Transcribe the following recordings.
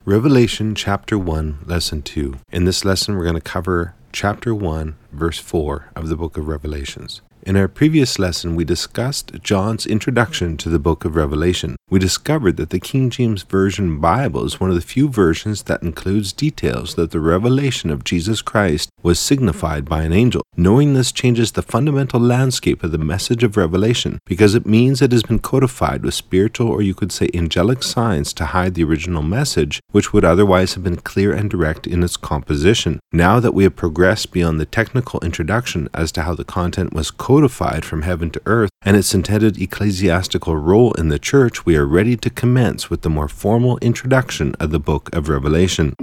Revelation chapter 1, lesson 2. In this lesson, we're going to cover chapter 1, verse 4 of the book of Revelations. In our previous lesson, we discussed John's introduction to the book of Revelation. We discovered that the King James Version Bible is one of the few versions that includes details that the revelation of Jesus Christ was signified by an angel. Knowing this changes the fundamental landscape of the message of Revelation because it means it has been codified with spiritual, or you could say angelic, signs to hide the original message, which would otherwise have been clear and direct in its composition. Now that we have progressed beyond the technical introduction as to how the content was codified from heaven to earth and its intended ecclesiastical role in the church, we are ready to commence with the more formal introduction of the book of Revelation.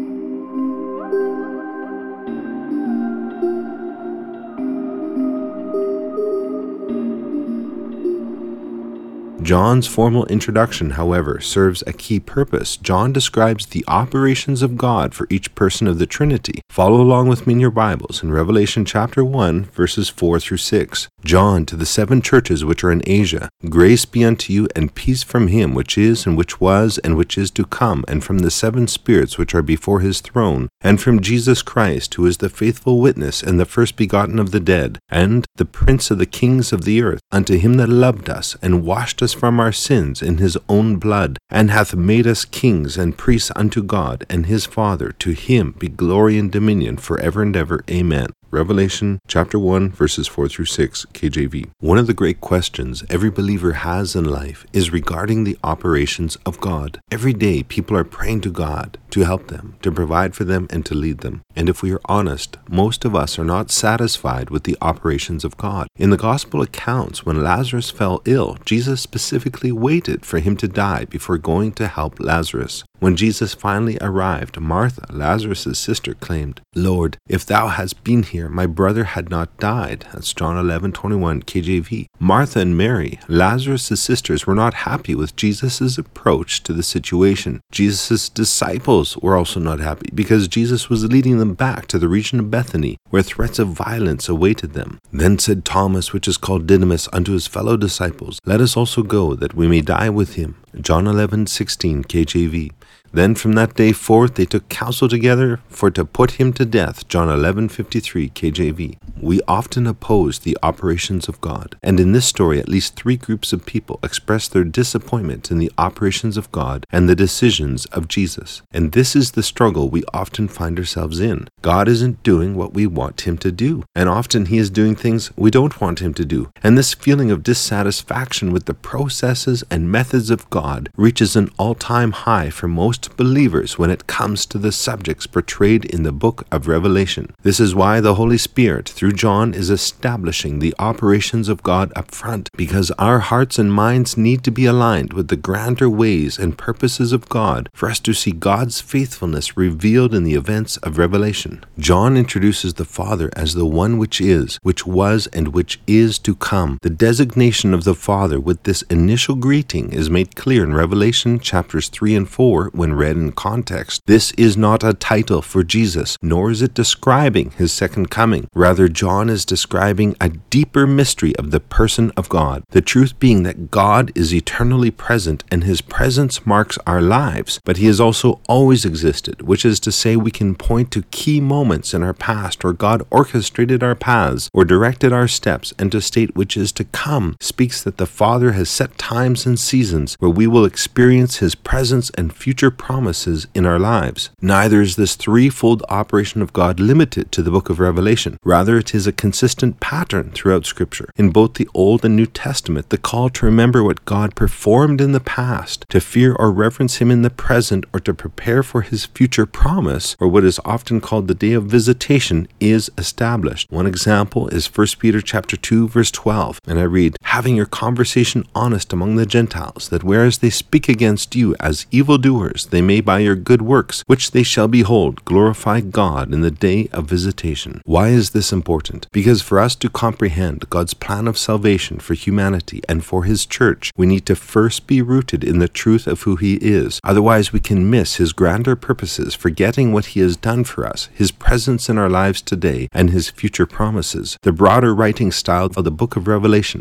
John's formal introduction, however, serves a key purpose. John describes the operations of God for each person of the Trinity. Follow along with me in your Bibles in Revelation chapter 1, verses 4 through 6. John, to the 7 churches which are in Asia, grace be unto you and peace from him which is, and which was, and which is to come, and from the 7 spirits which are before his throne, and from Jesus Christ, who is the faithful witness, and the first begotten of the dead, and the prince of the kings of the earth, unto him that loved us, and washed us from our sins in his own blood, and hath made us kings and priests unto God and his Father. To him be glory and dominion forever and ever. Amen. Revelation chapter 1, verses 4 through 6, KJV. One of the great questions every believer has in life is regarding the operations of God. Every day, people are praying to God to help them, to provide for them, and to lead them. And if we are honest, most of us are not satisfied with the operations of God. In the gospel accounts, when Lazarus fell ill, Jesus specifically waited for him to die before going to help Lazarus. When Jesus finally arrived, Martha, Lazarus' sister, claimed, "Lord, if thou hadst been here, my brother had not died." That's John 11:21 KJV. Martha and Mary, Lazarus' sisters, were not happy with Jesus' approach to the situation. Jesus' disciples were also not happy because Jesus was leading them back to the region of Bethany, where threats of violence awaited them. Then said Thomas, which is called Didymus, unto his fellow disciples, "Let us also go, that we may die with him." John 11:16 KJV. Then from that day forth they took counsel together for to put him to death. John 11:53 KJV. We often oppose the operations of God, and in this story at least 3 groups of people express their disappointment in the operations of God and the decisions of Jesus. And this is the struggle we often find ourselves in. God isn't doing what we want him to do, and often he is doing things we don't want him to do. And this feeling of dissatisfaction with the processes and methods of God reaches an all-time high for most believers when it comes to the subjects portrayed in the book of Revelation. This is why the Holy Spirit, through John, is establishing the operations of God up front, because our hearts and minds need to be aligned with the grander ways and purposes of God for us to see God's faithfulness revealed in the events of Revelation. John introduces the Father as the one which is, which was, and which is to come. The designation of the Father with this initial greeting is made clear in Revelation chapters 3 and 4 when read in context. This is not a title for Jesus, nor is it describing his second coming. Rather, John is describing a deeper mystery of the person of God. The truth being that God is eternally present, and his presence marks our lives, but he has also always existed, which is to say we can point to key moments in our past where God orchestrated our paths or directed our steps, and to state which is to come speaks that the Father has set times and seasons where we will experience his presence and future promises in our lives. Neither is this threefold operation of God limited to the book of Revelation. Rather, it is a consistent pattern throughout Scripture. In both the Old and New Testament, the call to remember what God performed in the past, to fear or reverence him in the present, or to prepare for his future promise, or what is often called the day of visitation, is established. One example is 1 Peter chapter 2, verse 12, and I read, "Having your conversation honest among the Gentiles, that whereas they speak against you as evildoers, they may by your good works, which they shall behold, glorify God in the day of visitation." Why is this important? Because for us to comprehend God's plan of salvation for humanity and for his church, we need to first be rooted in the truth of who he is. Otherwise, we can miss his grander purposes, forgetting what he has done for us, his presence in our lives today, and his future promises. The broader writing style of the book of Revelation follows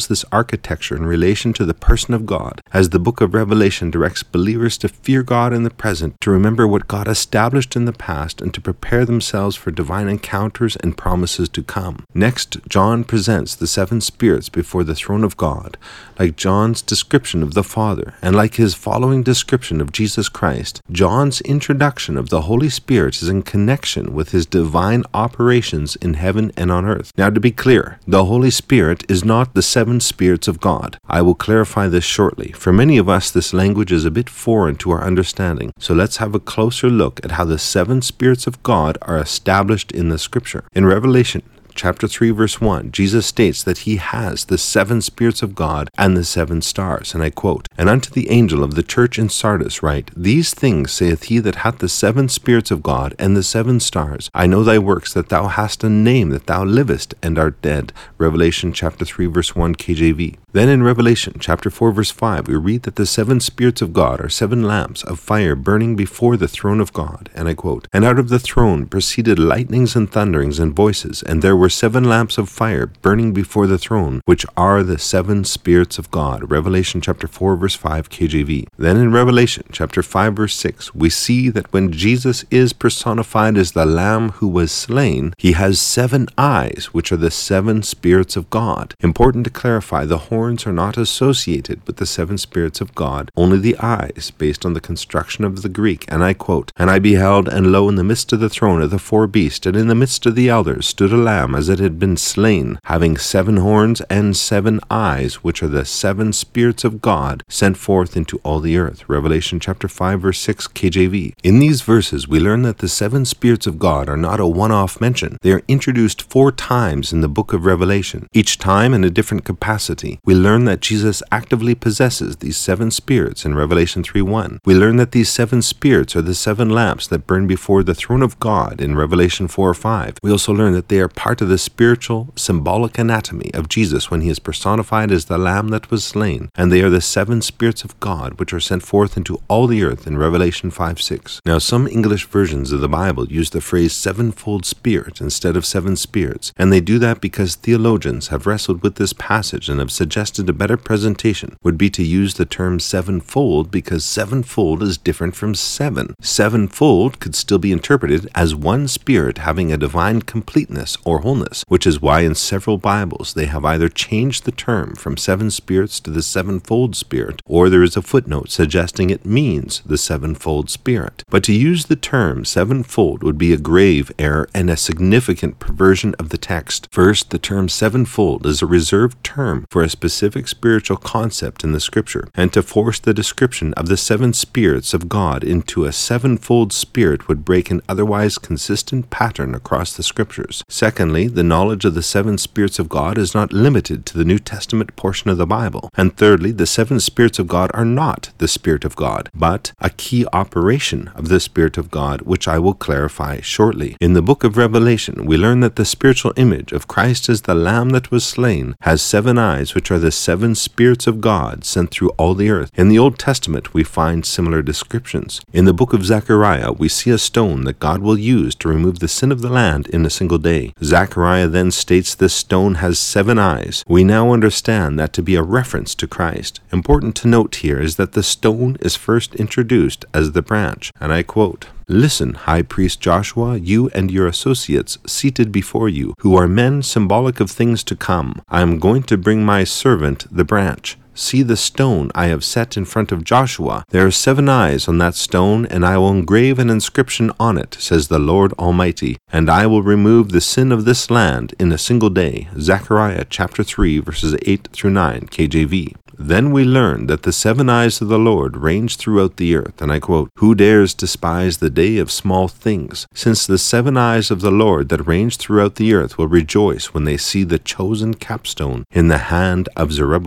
follows this architecture in relation to the person of God, as the book of Revelation directs believers to fear God in the present, to remember what God established in the past, and to prepare themselves for divine encounters and promises to come. Next, John presents the seven spirits before the throne of God. Like John's description of the Father, and like his following description of Jesus Christ, John's introduction of the Holy Spirit is in connection with his divine operations in heaven and on earth. Now, to be clear, the Holy Spirit is not the seven spirits of God. I will clarify this shortly. For many of us, this language is a bit foreign to our understanding, so let's have a closer look at how the seven spirits of God are established in the Scripture. In Revelation chapter 3, verse 1, Jesus states that he has the seven spirits of God and the seven stars, and I quote, "And unto the angel of the church in Sardis write, These things saith he that hath the seven spirits of God and the seven stars. I know thy works, that thou hast a name, that thou livest and art dead." Revelation chapter 3, verse 1, KJV. Then in Revelation chapter 4, verse 5, we read that the seven spirits of God are seven lamps of fire burning before the throne of God, and I quote, "And out of the throne proceeded lightnings and thunderings and voices, and there were seven lamps of fire burning before the throne, which are the seven spirits of God." Revelation chapter 4, verse 5, KJV. Then in Revelation chapter 5, verse 6, we see that when Jesus is personified as the Lamb who was slain, he has seven eyes, which are the seven spirits of God. Important to clarify, the horns are not associated with the seven spirits of God, only the eyes, based on the construction of the Greek, and I quote, "And I beheld, and lo, in the midst of the throne of the four beasts, and in the midst of the elders, stood a lamb as it had been slain, having seven horns and seven eyes, which are the seven spirits of God, sent forth into all the earth." Revelation chapter 5, verse 6, KJV. In these verses, we learn that the seven spirits of God are not a one-off mention. They are introduced 4 times in the book of Revelation, each time in a different capacity. We learn that Jesus actively possesses these seven spirits in Revelation 3:1. We learn that these seven spirits are the seven lamps that burn before the throne of God in Revelation 4:5. We also learn that they are part of the spiritual, symbolic anatomy of Jesus when he is personified as the Lamb that was slain, and they are the seven spirits of God which are sent forth into all the earth in Revelation 5:6. Now, some English versions of the Bible use the phrase sevenfold spirit instead of seven spirits, and they do that because theologians have wrestled with this passage and have suggested a better presentation would be to use the term sevenfold, because sevenfold is different from seven. Sevenfold could still be interpreted as one spirit having a divine completeness or wholeness, which is why in several Bibles they have either changed the term from seven spirits to the sevenfold spirit, or there is a footnote suggesting it means the sevenfold spirit. But to use the term sevenfold would be a grave error and a significant perversion of the text. First, the term sevenfold is a reserved term for a specific spiritual concept in the Scripture, and to force the description of the seven spirits of God into a sevenfold spirit would break an otherwise consistent pattern across the Scriptures. Secondly, the knowledge of the seven spirits of God is not limited to the New Testament portion of the Bible. And thirdly, the seven spirits of God are not the Spirit of God, but a key operation of the Spirit of God, which I will clarify shortly. In the book of Revelation, we learn that the spiritual image of Christ as the Lamb that was slain has seven eyes, which are the seven spirits of God sent through all the earth. In the Old Testament, we find similar descriptions. In the book of Zechariah, we see a stone that God will use to remove the sin of the land in a single day. Zechariah then states this stone has seven eyes. We now understand that to be a reference to Christ. Important to note here is that the stone is first introduced as the branch, and I quote, "Listen, high priest Joshua, you and your associates seated before you, who are men symbolic of things to come. I am going to bring my servant, the branch. See the stone I have set in front of Joshua. There are seven eyes on that stone, and I will engrave an inscription on it, says the Lord Almighty, and I will remove the sin of this land in a single day." Zechariah chapter 3, verses 8 through 9, KJV. Then we learn that the seven eyes of the Lord range throughout the earth, and I quote, "Who dares despise the day of small things? Since the seven eyes of the Lord that range throughout the earth will rejoice when they see the chosen capstone in the hand of Zerubbabel."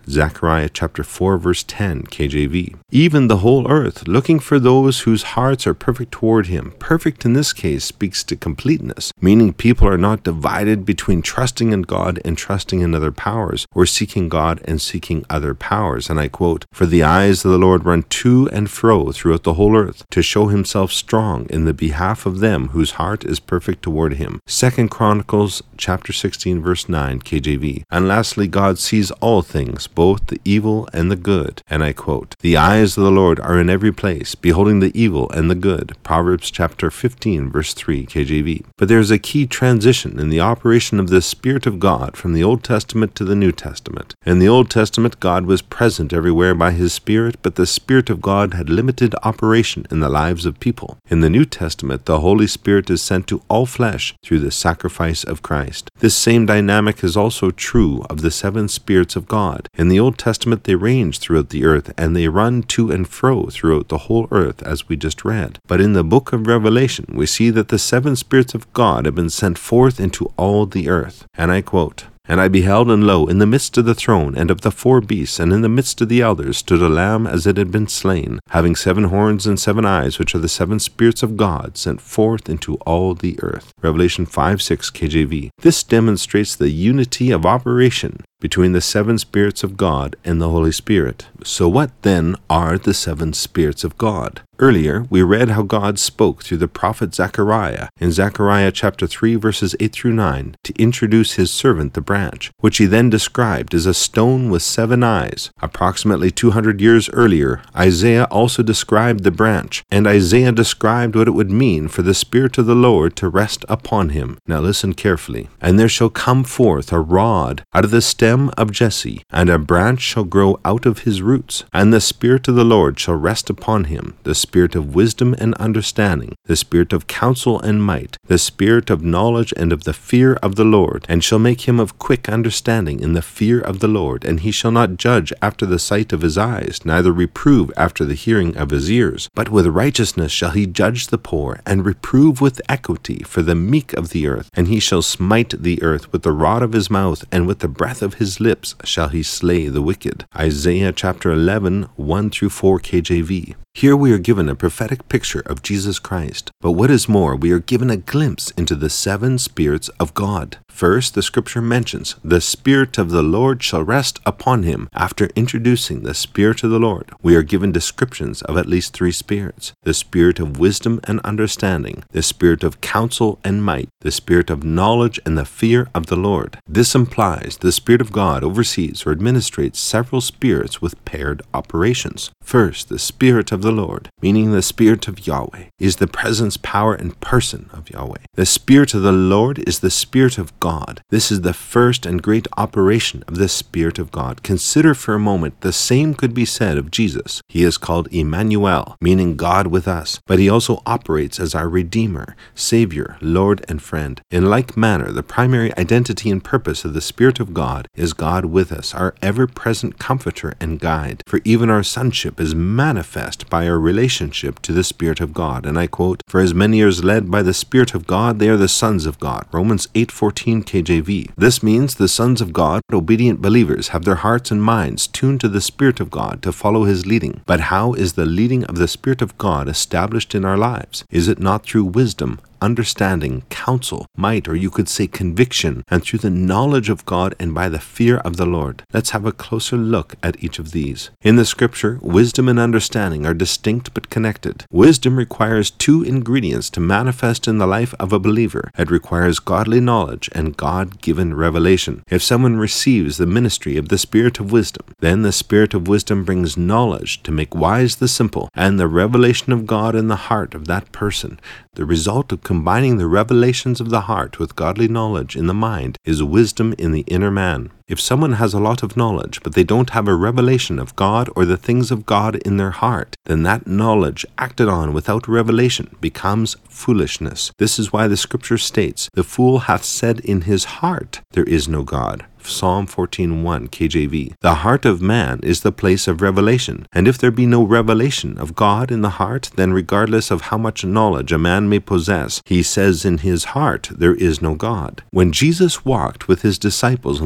Zechariah chapter 4 verse 10 KJV. Even the whole earth, looking for those whose hearts are perfect toward him. Perfect in this case speaks to completeness, meaning people are not divided between trusting in God and trusting in other powers, or seeking God and seeking other powers. And I quote, "For the eyes of the Lord run to and fro throughout the whole earth, to show himself strong in the behalf of them whose heart is perfect toward him." 2 Chronicles chapter 16 verse 9 KJV. And lastly, God sees all things, both the evil and the good. And I quote, "The eyes of the Lord are in every place, beholding the evil and the good." Proverbs chapter 15 verse 3 KJV. But there is a key transition in the operation of the Spirit of God from the Old Testament to the New Testament. In the Old Testament, God was present everywhere by his Spirit, but the Spirit of God had limited operation in the lives of people. In the New Testament, the Holy Spirit is sent to all flesh through the sacrifice of Christ. This same dynamic is also true of the seven spirits of God. In the Old Testament, they range throughout the earth, and they run to and fro throughout the whole earth, as we just read. But in the book of Revelation, we see that the seven spirits of God have been sent forth into all the earth. And I quote, "And I beheld, and lo, in the midst of the throne and of the four beasts, and in the midst of the elders, stood a lamb as it had been slain, having 7 horns and 7 eyes, which are the 7 spirits of God, sent forth into all the earth." Revelation 5:6 KJV. This demonstrates the unity of operation between the 7 spirits of God and the Holy Spirit. So what then are the 7 spirits of God? Earlier, we read how God spoke through the prophet Zechariah in Zechariah chapter 3 verses 8 through 9 to introduce his servant the branch, which he then described as a stone with 7 eyes. Approximately 200 years earlier, Isaiah also described the branch, and Isaiah described what it would mean for the Spirit of the Lord to rest upon him. Now listen carefully. "And there shall come forth a rod out of the stem of Jesse, and a branch shall grow out of his roots. And the Spirit of the Lord shall rest upon him, the Spirit of wisdom and understanding, the Spirit of counsel and might, the Spirit of knowledge and of the fear of the Lord, and shall make him of quick understanding in the fear of the Lord. And he shall not judge after the sight of his eyes, neither reprove after the hearing of his ears. But with righteousness shall he judge the poor, and reprove with equity for the meek of the earth. And he shall smite the earth with the rod of his mouth, and with the breath of his lips shall he slay the wicked." Isaiah chapter 11, 1 through 4 KJV. Here we are given a prophetic picture of Jesus Christ. But what is more, we are given a glimpse into the 7 spirits of God. First, the scripture mentions, "The Spirit of the Lord shall rest upon him." After introducing the Spirit of the Lord, we are given descriptions of at least 3 spirits: the Spirit of wisdom and understanding, the Spirit of counsel and might, the Spirit of knowledge and the fear of the Lord. This implies the Spirit of God oversees or administrates several spirits with paired operations. First, the Spirit of the Lord, meaning the Spirit of Yahweh, is the presence, power, and person of Yahweh. The Spirit of the Lord is the Spirit of God. This is the first and great operation of the Spirit of God. Consider for a moment the same could be said of Jesus. He is called Emmanuel, meaning God with us, but he also operates as our Redeemer, Savior, Lord, and friend. In like manner, the primary identity and purpose of the Spirit of God is God with us, our ever-present comforter and guide. For even our sonship is manifest by our relationship to the Spirit of God. And I quote, "For as many as are led by the Spirit of God, they are the sons of God." Romans 8:14 KJV. This means the sons of God, obedient believers, have their hearts and minds tuned to the Spirit of God to follow his leading. But how is the leading of the Spirit of God established in our lives? Is it not through wisdom, understanding, counsel, might, or you could say conviction, and through the knowledge of God and by the fear of the Lord? Let's have a closer look at each of these. In the scripture, wisdom and understanding are distinct but connected. Wisdom requires 2 ingredients to manifest in the life of a believer. It requires godly knowledge and God-given revelation. If someone receives the ministry of the Spirit of wisdom, then the Spirit of wisdom brings knowledge to make wise the simple, and the revelation of God in the heart of that person. The result of combining the revelations of the heart with godly knowledge in the mind is wisdom in the inner man. If someone has a lot of knowledge, but they don't have a revelation of God or the things of God in their heart, then that knowledge acted on without revelation becomes foolishness. This is why the scripture states, "The fool hath said in his heart, there is no God." Psalm 14:1 KJV. The heart of man is the place of revelation, and if there be no revelation of God in the heart, then regardless of how much knowledge a man may possess, he says in his heart, there is no God. When Jesus walked with his disciples on the road to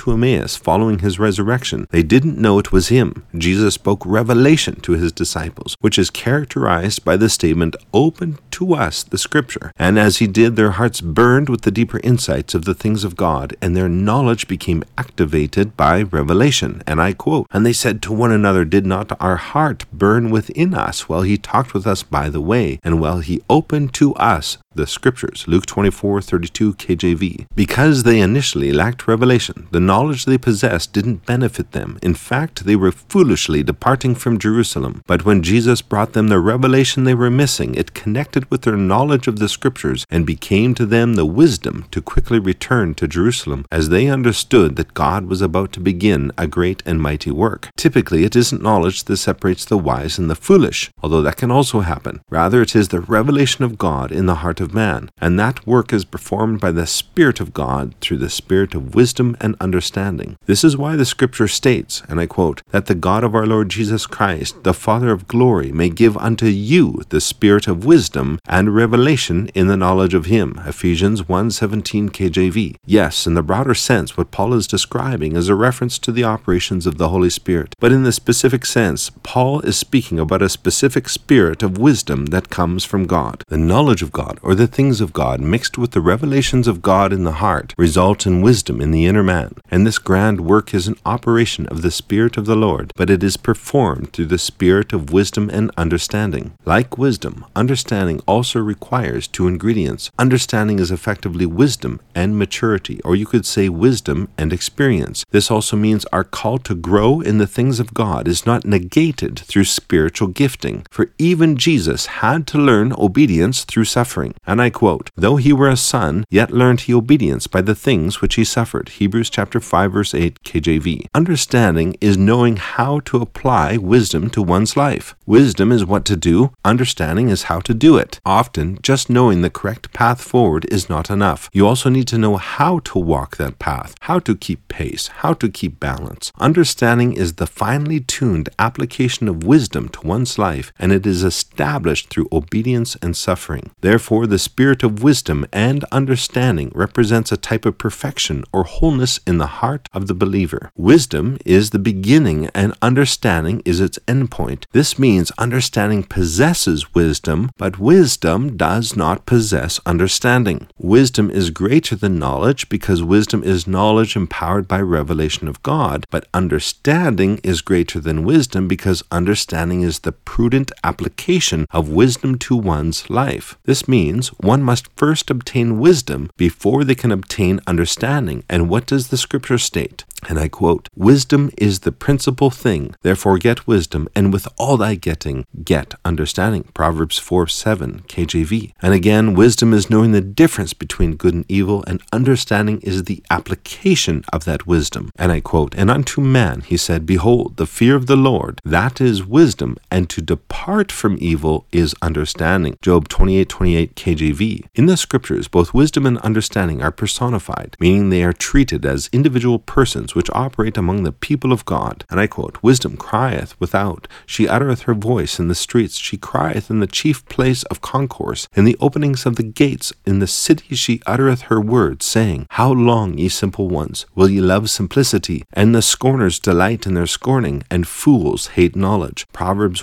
to Emmaus following his resurrection, they didn't know it was him. Jesus spoke revelation to his disciples, which is characterized by the statement, "Open to us the Scripture." And as he did, their hearts burned with the deeper insights of the things of God, and their knowledge became activated by revelation. And I quote, "And they said to one another, did not our heart burn within us while he talked with us by the way, and while he opened to us the Scriptures?" Luke 24:32 KJV. Because they initially lacked revelation, the knowledge they possessed didn't benefit them. In fact, they were foolishly departing from Jerusalem. But when Jesus brought them the revelation they were missing, it connected with their knowledge of the Scriptures and became to them the wisdom to quickly return to Jerusalem, as they understood that God was about to begin a great and mighty work. Typically, it isn't knowledge that separates the wise and the foolish, although that can also happen. Rather, it is the revelation of God in the heart of man, and that work is performed by the Spirit of God through the Spirit of wisdom and understanding. This is why the Scripture states, and I quote, "that the God of our Lord Jesus Christ, the Father of glory, may give unto you the spirit of wisdom and revelation in the knowledge of him." Ephesians 1:17 KJV. Yes, in the broader sense, what Paul is describing is a reference to the operations of the Holy Spirit. But in the specific sense, Paul is speaking about a specific spirit of wisdom that comes from God. The knowledge of God, or the things of God, mixed with the revelations of God in the heart, result in wisdom in the inner man. And this grand work is an operation of the Spirit of the Lord, but it is performed through the spirit of wisdom and understanding. Like wisdom, understanding also requires two ingredients. Understanding is effectively wisdom and maturity, or you could say wisdom and experience. This also means our call to grow in the things of God is not negated through spiritual gifting, for even Jesus had to learn obedience through suffering. And I quote, "Though he were a son, yet learned he obedience by the things which he suffered." Hebrews chapter 5 verse 8 KJV. Understanding is knowing how to apply wisdom to one's life. Wisdom is what to do, understanding is how to do it. Often, just knowing the correct path forward is not enough. You also need to know how to walk that path, how to keep pace, how to keep balance. Understanding is the finely tuned application of wisdom to one's life, and it is established through obedience and suffering. Therefore, the spirit of wisdom and understanding represents a type of perfection or wholeness in the heart of the believer. Wisdom is the beginning and understanding is its endpoint. This means understanding possesses wisdom, but wisdom does not possess understanding. Wisdom is greater than knowledge because wisdom is knowledge empowered by revelation of God, but understanding is greater than wisdom because understanding is the prudent application of wisdom to one's life. This means one must first obtain wisdom before they can obtain understanding. And what does the Scripture state? And I quote, "Wisdom is the principal thing, therefore get wisdom, and with all thy getting, get understanding." Proverbs 4:7 KJV. And again, wisdom is knowing the difference between good and evil, and understanding is the application of that wisdom. And I quote, "And unto man he said, Behold, the fear of the Lord, that is wisdom, and to depart from evil is understanding." Job 28:28 KJV. In the Scriptures, both wisdom and understanding are personified, meaning they are treated as individual persons which operate among the people of God. And I quote, "Wisdom crieth without, she uttereth her voice in the streets, she crieth in the chief place of concourse, in the openings of the gates, in the city she uttereth her words, saying, How long, ye simple ones, will ye love simplicity? And the scorners delight in their scorning, and fools hate knowledge." Proverbs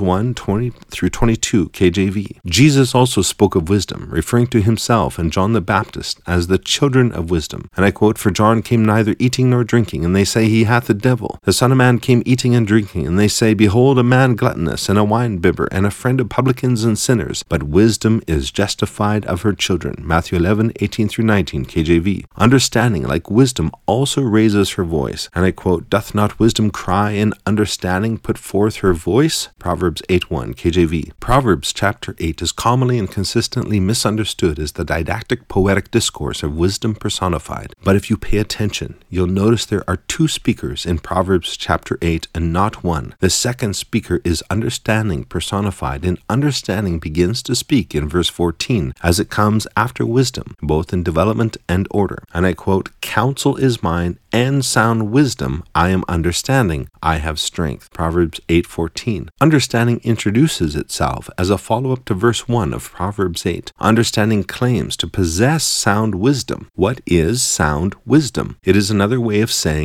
1:20-22 KJV. Jesus also spoke of wisdom, referring to himself and John the Baptist as the children of wisdom. And I quote, "For John came neither eating nor drinking, and they say he hath the devil. The Son of Man came eating and drinking, and they say, Behold, a man gluttonous, and a winebibber, and a friend of publicans and sinners. But wisdom is justified of her children." Matthew 11:18-19 KJV. Understanding, like wisdom, also raises her voice. And I quote, "Doth not wisdom cry, and understanding put forth her voice?" Proverbs 8:1 KJV. Proverbs chapter 8 is commonly and consistently misunderstood as the didactic poetic discourse of wisdom personified. But if you pay attention, you'll notice there are two speakers in Proverbs chapter 8 and not one. The second speaker is understanding personified, and understanding begins to speak in verse 14 as it comes after wisdom, both in development and order. And I quote, "Counsel is mine, and sound wisdom I am understanding, I have strength." Proverbs 8:14. Understanding introduces itself as a follow-up to verse 1 of Proverbs 8. Understanding claims to possess sound wisdom. What is sound wisdom? It is another way of saying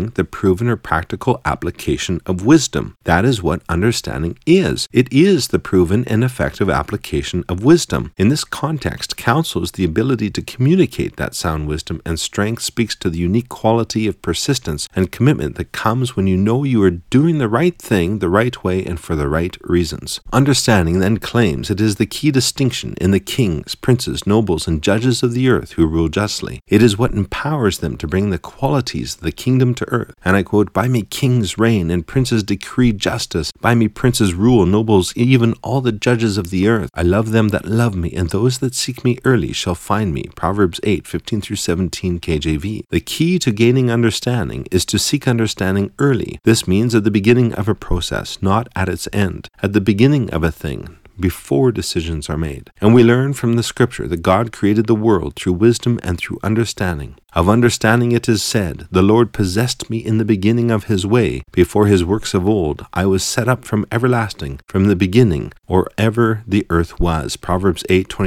understanding the proven or practical application of wisdom. That is what understanding is. It is the proven and effective application of wisdom. In this context, counsel is the ability to communicate that sound wisdom, and strength speaks to the unique quality of persistence and commitment that comes when you know you are doing the right thing the right way and for the right reasons. Understanding then claims it is the key distinction in the kings, princes, nobles, and judges of the earth who rule justly. It is what empowers them to bring the qualities of the kingdom to earth. And I quote, "By me kings reign, and princes decree justice. By me princes rule, nobles, even all the judges of the earth. I love them that love me, and those that seek me early shall find me." Proverbs 8:15-17 KJV. The key to gaining understanding is to seek understanding early. This means at the beginning of a process, not at its end. At the beginning of a thing, before decisions are made. And we learn from the scripture that God created the world through wisdom and through understanding. Of understanding it is said, "The Lord possessed me in the beginning of his way, before his works of old. I was set up from everlasting, from the beginning, or ever the earth was." Proverbs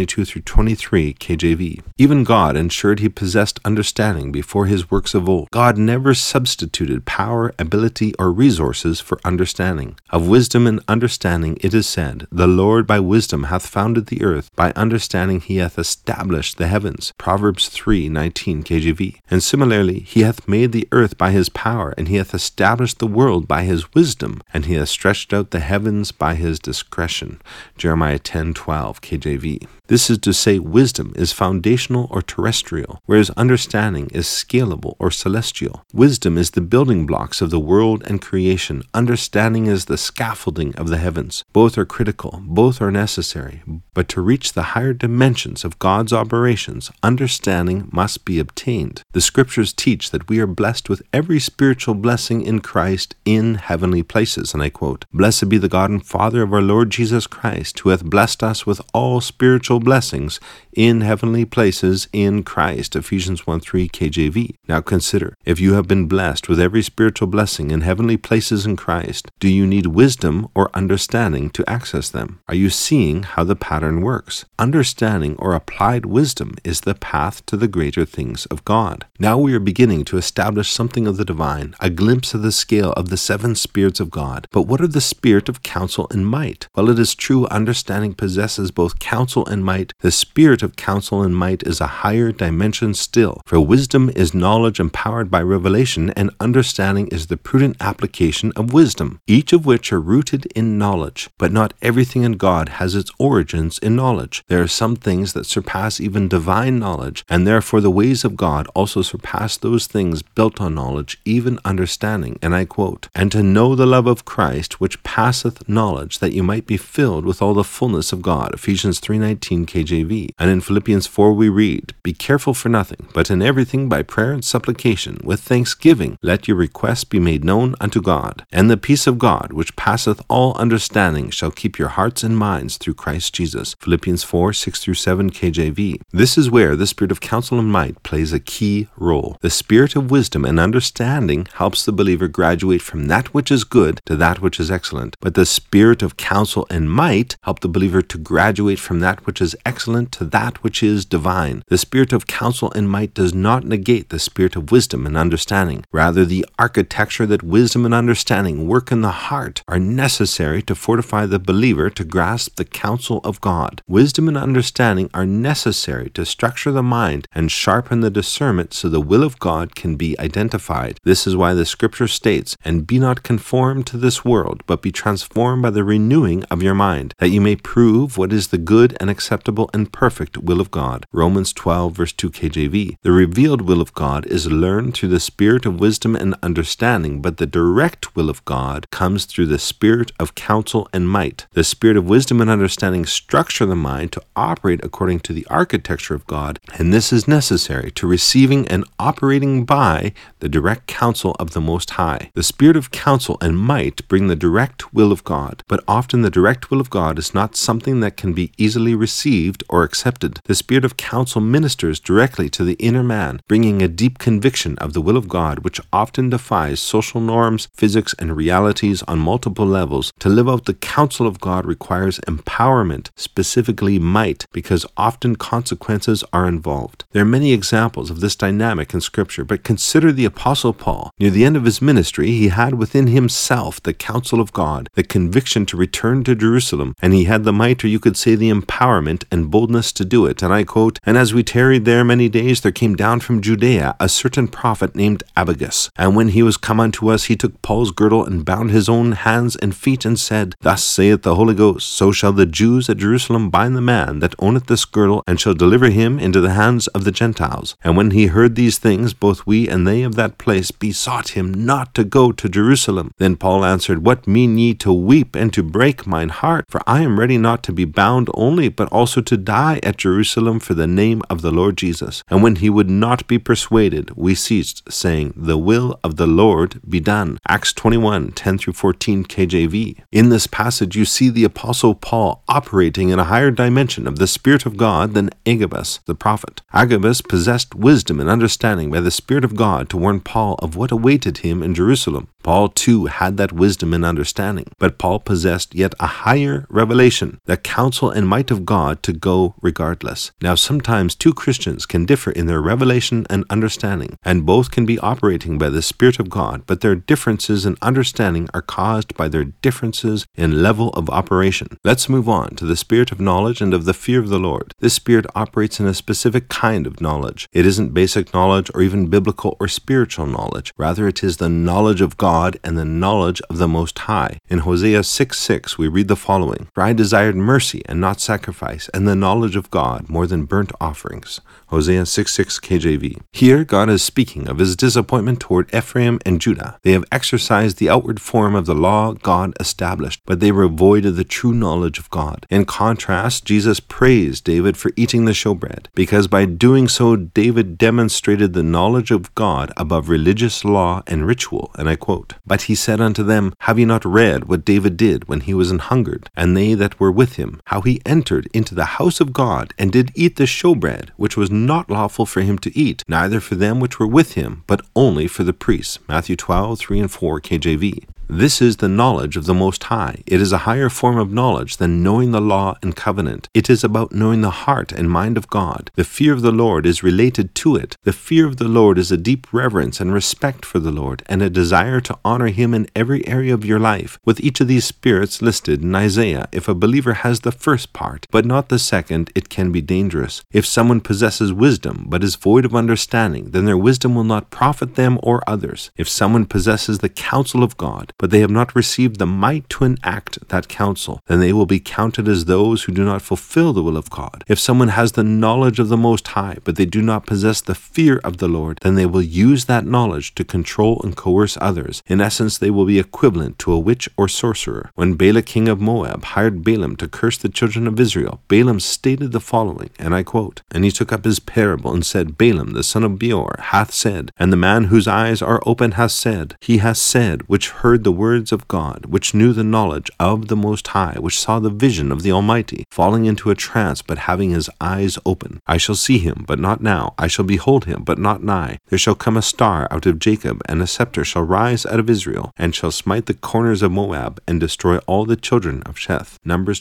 8:22-23 KJV. Even God ensured he possessed understanding before his works of old. God never substituted power, ability, or resources for understanding. Of wisdom and understanding it is said, "The Lord by wisdom hath founded the earth, by understanding he hath established the heavens." Proverbs 3:19 KJV. And similarly, he hath made the earth by his power, and he hath established the world by his wisdom, and he hath stretched out the heavens by his discretion. Jeremiah 10:12 KJV. This is to say, wisdom is foundational or terrestrial, whereas understanding is scalable or celestial. Wisdom is the building blocks of the world and creation. Understanding is the scaffolding of the heavens. Both are critical, both are necessary, but to reach the higher dimensions of God's operations, understanding must be obtained. The scriptures teach that we are blessed with every spiritual blessing in Christ in heavenly places, and I quote, "Blessed be the God and Father of our Lord Jesus Christ, who hath blessed us with all spiritual blessings in heavenly places in Christ." Ephesians 1:3 KJV. Now consider, if you have been blessed with every spiritual blessing in heavenly places in Christ, do you need wisdom or understanding to access them? Are you seeing how the pattern works? Understanding or applied wisdom is the path to the greater things of God. Now we are beginning to establish something of the divine, a glimpse of the scale of the seven spirits of God. But what are the spirit of counsel and might? Well, it is true understanding possesses both counsel and might. The spirit of counsel and might is a higher dimension still, for wisdom is knowledge empowered by revelation, and understanding is the prudent application of wisdom, each of which are rooted in knowledge. But not everything in God has its origins in knowledge. There are some things that surpass even divine knowledge, and therefore the ways of God also surpass those things built on knowledge, even understanding. And I quote, "And to know the love of Christ, which passeth knowledge, that you might be filled with all the fullness of God." Ephesians 3:19 KJV. And in Philippians 4 we read, "Be careful for nothing, but in everything by prayer and supplication, with thanksgiving, let your requests be made known unto God. And the peace of God, which passeth all understanding, shall keep your hearts and minds through Christ Jesus." Philippians 4:6-7 KJV. This is where the spirit of counsel and might plays a key role. The spirit of wisdom and understanding helps the believer graduate from that which is good to that which is excellent. But the spirit of counsel and might help the believer to graduate from that which is excellent to that which is divine. The spirit of counsel and might does not negate the spirit of wisdom and understanding. Rather, the architecture that wisdom and understanding work in the heart are necessary to fortify the believer to grasp the counsel of God. Wisdom and understanding are necessary to structure the mind and sharpen the discernment so the will of God can be identified. This is why the scripture states, "And be not conformed to this world, but be transformed by the renewing of your mind, that you may prove what is the good and acceptable and perfect will of God." Romans 12:2 KJV. The revealed will of God is learned through the spirit of wisdom and understanding, but the direct will of God comes through the spirit of counsel and might. The spirit of wisdom and understanding structure the mind to operate according to the architecture of God, and this is necessary to receiving and operating by the direct counsel of the Most High. The spirit of counsel and might bring the direct will of God, but often the direct will of God is not something that can be easily received received or accepted. The spirit of counsel ministers directly to the inner man, bringing a deep conviction of the will of God, which often defies social norms, physics, and realities on multiple levels. To live out the counsel of God requires empowerment, specifically might, because often consequences are involved. There are many examples of this dynamic in Scripture, but consider the Apostle Paul. Near the end of his ministry, he had within himself the counsel of God, the conviction to return to Jerusalem, and he had the might, or you could say the empowerment and boldness to do it. And I quote, "And as we tarried there many days, there came down from Judea a certain prophet named Abagus. And when he was come unto us, he took Paul's girdle and bound his own hands and feet, and said, Thus saith the Holy Ghost, so shall the Jews at Jerusalem bind the man that owneth this girdle, and shall deliver him into the hands of the Gentiles. And when he heard these things, both we and they of that place besought him not to go to Jerusalem. Then Paul answered, What mean ye to weep and to break mine heart? For I am ready not to be bound only, but also to die at Jerusalem for the name of the Lord Jesus. And when he would not be persuaded, we ceased, saying, The will of the Lord be done." Acts 21:10-14 KJV. In this passage, you see the Apostle Paul operating in a higher dimension of the Spirit of God than Agabus, the prophet. Agabus possessed wisdom and understanding by the Spirit of God to warn Paul of what awaited him in Jerusalem. Paul too had that wisdom and understanding, but Paul possessed yet a higher revelation, the counsel and might of God to go regardless. Now sometimes two Christians can differ in their revelation and understanding, and both can be operating by the Spirit of God, but their differences in understanding are caused by their differences in level of operation. Let's move on to the spirit of knowledge and of the fear of the Lord. This spirit operates in a specific kind of knowledge. It isn't basic knowledge or even biblical or spiritual knowledge. Rather, it is the knowledge of God and the knowledge of the Most High. In Hosea 6:6, we read the following, "For I desired mercy and not sacrifice, and the knowledge of God more than burnt offerings." Hosea 6:6 KJV. Here, God is speaking of his disappointment toward Ephraim and Judah. They have exercised the outward form of the law God established, but they were void of the true knowledge of God. In contrast, Jesus praised David for eating the showbread, because by doing so, David demonstrated the knowledge of God above religious law and ritual, and I quote, "But he said unto them, Have ye not read what David did when he was an hungered, and they that were with him, how he entered into the house of God, and did eat the showbread, which was not lawful for him to eat, neither for them which were with him, but only for the priests." Matthew 12:3-4 KJV. This is the knowledge of the Most High. It is a higher form of knowledge than knowing the law and covenant. It is about knowing the heart and mind of God. The fear of the Lord is related to it. The fear of the Lord is a deep reverence and respect for the Lord, and a desire to honor him in every area of your life. With each of these spirits listed in Isaiah, if a believer has the first part, but not the second, it can be dangerous. If someone possesses wisdom, but is void of understanding, then their wisdom will not profit them or others. If someone possesses the counsel of God, but they have not received the might to enact that counsel, then they will be counted as those who do not fulfill the will of God. If someone has the knowledge of the Most High, but they do not possess the fear of the Lord, then they will use that knowledge to control and coerce others. In essence, they will be equivalent to a witch or sorcerer. When Balak, king of Moab, hired Balaam to curse the children of Israel, Balaam stated the following, and I quote, "And he took up his parable and said, Balaam the son of Beor hath said, and the man whose eyes are open hath said, he hath said, which heard the words of God, which knew the knowledge of the Most High, which saw the vision of the Almighty, falling into a trance, but having his eyes open. I shall see him, but not now. I shall behold him, but not nigh. There shall come a star out of Jacob, and a scepter shall rise out of Israel, and shall smite the corners of Moab, and destroy all the children of Sheth." Numbers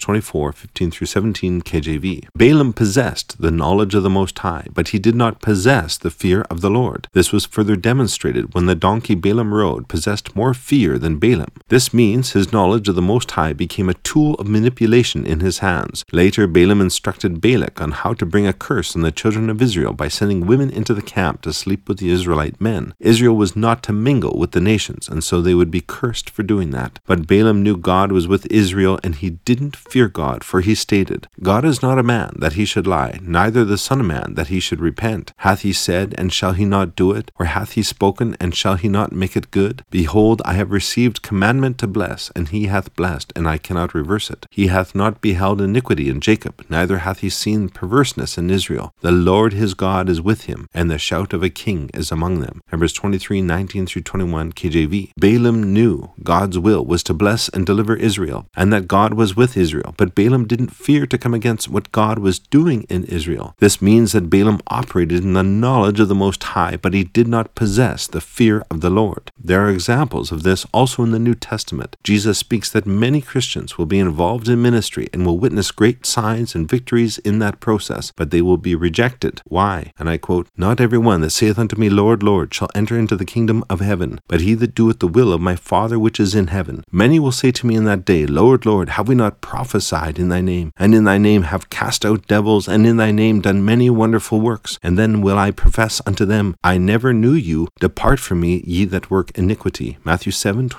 24:15-17 KJV. Balaam possessed the knowledge of the Most High, but he did not possess the fear of the Lord. This was further demonstrated when the donkey Balaam rode possessed more fear than Balaam. This means his knowledge of the Most High became a tool of manipulation in his hands. Later, Balaam instructed Balak on how to bring a curse on the children of Israel by sending women into the camp to sleep with the Israelite men. Israel was not to mingle with the nations, and so they would be cursed for doing that. But Balaam knew God was with Israel, and he didn't fear God, for he stated, "God is not a man that he should lie, neither the son of man that he should repent. Hath he said, and shall he not do it? Or hath he spoken, and shall he not make it good? Behold, I have received received commandment to bless, and he hath blessed, and I cannot reverse it. He hath not beheld iniquity in Jacob, neither hath he seen perverseness in Israel. The Lord his God is with him, and the shout of a king is among them. Numbers 23:19-21 KJV. Balaam knew God's will was to bless and deliver Israel, and that God was with Israel, but Balaam didn't fear to come against what God was doing in Israel. This means that Balaam operated in the knowledge of the Most High, but he did not possess the fear of the Lord. There are examples of this also in the New Testament. Jesus speaks that many Christians will be involved in ministry and will witness great signs and victories in that process, but they will be rejected. Why? And I quote, "Not every one that saith unto me, Lord, Lord, shall enter into the kingdom of heaven, but he that doeth the will of my Father which is in heaven. Many will say to me in that day, Lord, Lord, have we not prophesied in thy name, and in thy name have cast out devils, and in thy name done many wonderful works? And then will I profess unto them, I never knew you. Depart from me, ye that work iniquity." Matthew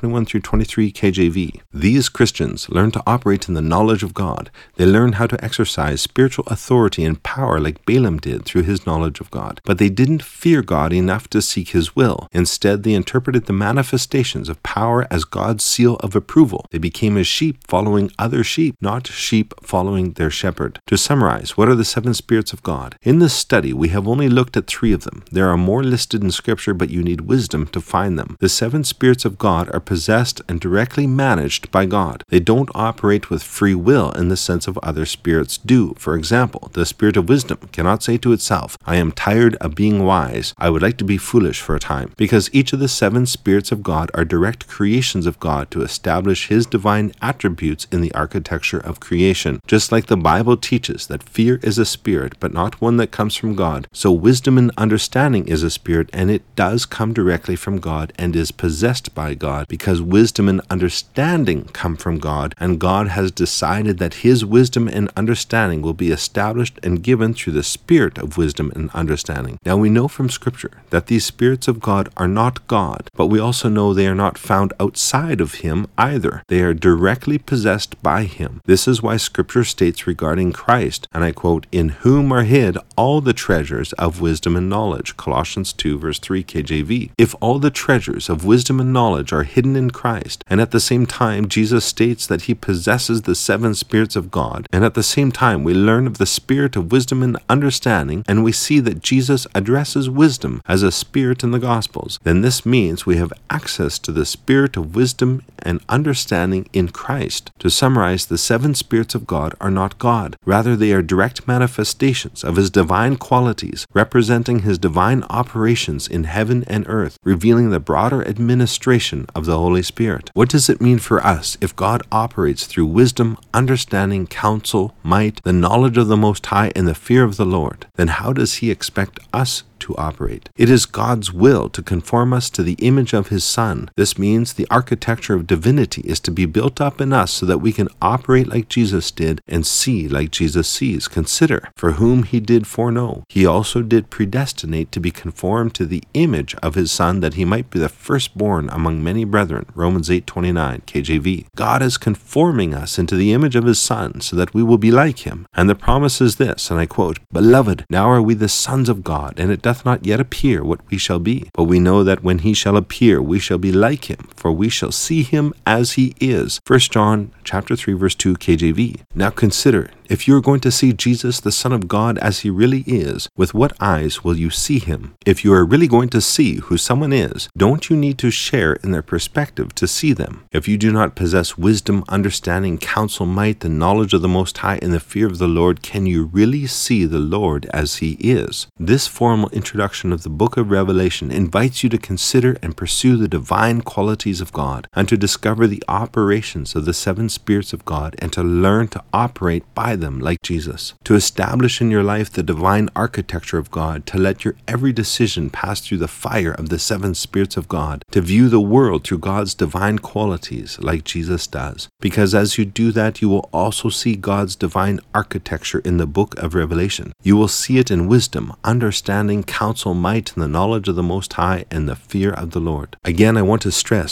7:21-23 KJV. These Christians learn to operate in the knowledge of God. They learn how to exercise spiritual authority and power like Balaam did through his knowledge of God. But they didn't fear God enough to seek his will. Instead, they interpreted the manifestations of power as God's seal of approval. They became as sheep following other sheep, not sheep following their shepherd. To summarize, what are the seven spirits of God? In this study, we have only looked at 3 of them. There are more listed in Scripture, but you need wisdom to find them. The 7 spirits of God are possessed and directly managed by God. They don't operate with free will in the sense of other spirits do. For example, the spirit of wisdom cannot say to itself, I am tired of being wise. I would like to be foolish for a time. Because each of the 7 spirits of God are direct creations of God to establish his divine attributes in the architecture of creation. Just like the Bible teaches that fear is a spirit, but not one that comes from God, so wisdom and understanding is a spirit, and it does come directly from God and is possessed by God, because wisdom and understanding come from God, and God has decided that his wisdom and understanding will be established and given through the spirit of wisdom and understanding. Now we know from Scripture that these spirits of God are not God, but we also know they are not found outside of him either. They are directly possessed by him. This is why Scripture states regarding Christ, and I quote, "In whom are hid all the treasures of wisdom and knowledge." Colossians 2:3 KJV. If all the treasures of wisdom and knowledge are hidden in Christ, and at the same time Jesus states that he possesses the 7 spirits of God, and at the same time we learn of the spirit of wisdom and understanding, and we see that Jesus addresses wisdom as a spirit in the Gospels, then this means we have access to the spirit of wisdom and understanding in Christ. To summarize, the 7 spirits of God are not God. Rather, they are direct manifestations of his divine qualities, representing his divine operations in heaven and earth, revealing the broader administration of the Holy Spirit. What does it mean for us if God operates through wisdom, understanding, counsel, might, the knowledge of the Most High, and the fear of the Lord? Then how does he expect us to operate? It is God's will to conform us to the image of his Son. This means the architecture of divinity is to be built up in us so that we can operate like Jesus did and see like Jesus sees. Consider, for whom he did foreknow, he also did predestinate to be conformed to the image of his Son, that he might be the firstborn among many brethren. Romans 8:29 KJV. God is conforming us into the image of his Son so that we will be like him. And the promise is this, and I quote, "Beloved, now are we the sons of God, and it doth not yet appear what we shall be. But we know that when he shall appear, we shall be like him, for we shall see him as he is." 1 John chapter 3, verse 2 KJV. Now consider, if you are going to see Jesus, the Son of God, as he really is, with what eyes will you see him? If you are really going to see who someone is, don't you need to share in their perspective to see them? If you do not possess wisdom, understanding, counsel, might, the knowledge of the Most High, and the fear of the Lord, can you really see the Lord as he is? This formal introduction of the book of Revelation invites you to consider and pursue the divine qualities of God, and to discover the operations of the 7 spirits of God, and to learn to operate by them like Jesus. To establish in your life the divine architecture of God, to let your every decision pass through the fire of the 7 spirits of God, to view the world through God's divine qualities like Jesus does. Because as you do that, you will also see God's divine architecture in the book of Revelation. You will see it in wisdom, understanding, counsel, might, and the knowledge of the Most High, and the fear of the Lord. Again, I want to stress,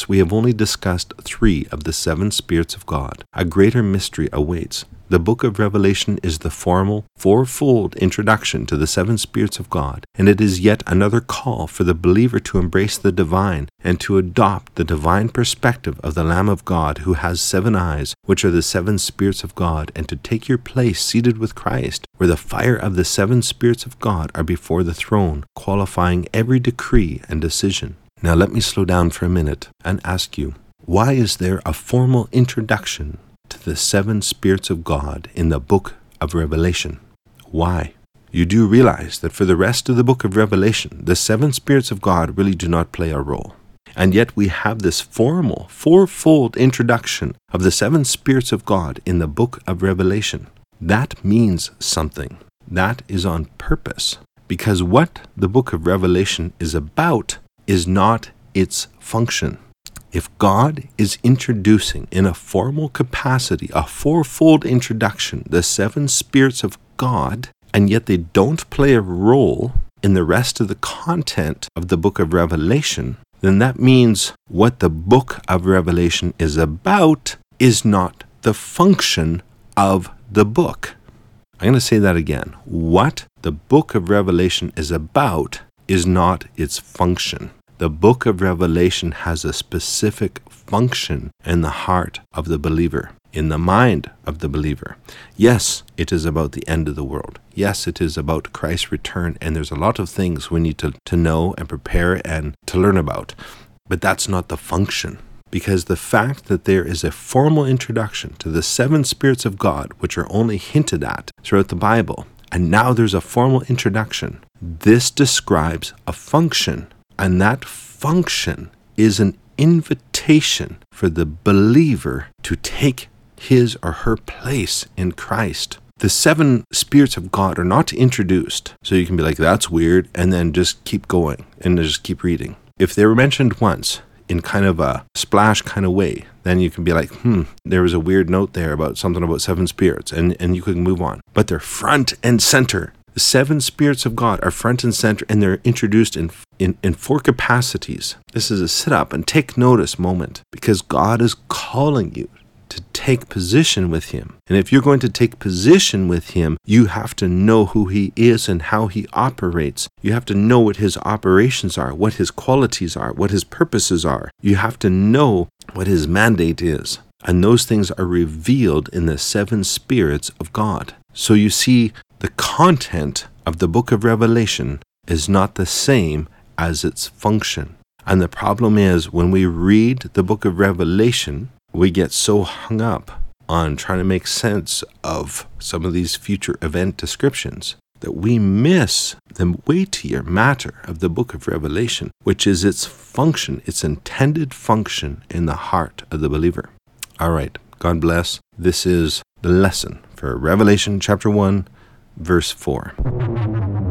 we have only discussed 3 of the 7 spirits of God. A greater mystery awaits. The book of Revelation is the formal, 4-fold introduction to the 7 spirits of God, and it is yet another call for the believer to embrace the divine and to adopt the divine perspective of the Lamb of God who has 7 eyes, which are the 7 spirits of God, and to take your place seated with Christ, where the fire of the 7 spirits of God are before the throne, qualifying every decree and decision. Now let me slow down for a minute and ask you, why is there a formal introduction to the 7 spirits of God in the book of Revelation? Why? You do realize that for the rest of the book of Revelation, the 7 spirits of God really do not play a role. And yet we have this formal, 4-fold introduction of the 7 spirits of God in the book of Revelation. That means something. That is on purpose. Because what the book of Revelation is about is not its function. If God is introducing in a formal capacity, a 4-fold introduction, the 7 spirits of God, and yet they don't play a role in the rest of the content of the book of Revelation, then that means what the book of Revelation is about is not the function of the book. I'm going to say that again. What the book of Revelation is about is not its function. The book of Revelation has a specific function in the heart of the believer, in the mind of the believer. Yes, it is about the end of the world. Yes, it is about Christ's return, and there's a lot of things we need to know and prepare and to learn about. But that's not the function, because the fact that there is a formal introduction to the 7 spirits of God, which are only hinted at throughout the Bible, and now there's a formal introduction, this describes a function. And that function is an invitation for the believer to take his or her place in Christ. The 7 spirits of God are not introduced, so you can be like, that's weird, and then just keep going and just keep reading. If they were mentioned once in kind of a splash kind of way, then you can be like, there was a weird note there about something about 7 spirits, and you can move on. But they're front and center. The 7 spirits of God are front and center, and they're introduced in 4 capacities. This is a sit up and take notice moment, because God is calling you to take position with Him. And if you're going to take position with Him, you have to know who He is and how He operates. You have to know what His operations are, what His qualities are, what His purposes are. You have to know what His mandate is. And those things are revealed in the 7 spirits of God. So you see, the content of the book of Revelation is not the same as its function. And the problem is, when we read the book of Revelation, we get so hung up on trying to make sense of some of these future event descriptions that we miss the weightier matter of the book of Revelation, which is its function, its intended function in the heart of the believer. All right, God bless. This is the lesson for Revelation chapter 1, verse 4.